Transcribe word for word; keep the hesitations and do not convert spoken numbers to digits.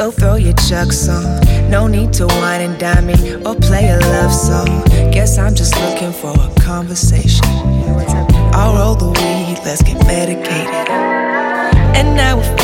Go throw your chucks on. No need to wine and dine me or play a love song. Guess I'm just looking for a conversation. I'll roll the weed, let's get medicated. And now we're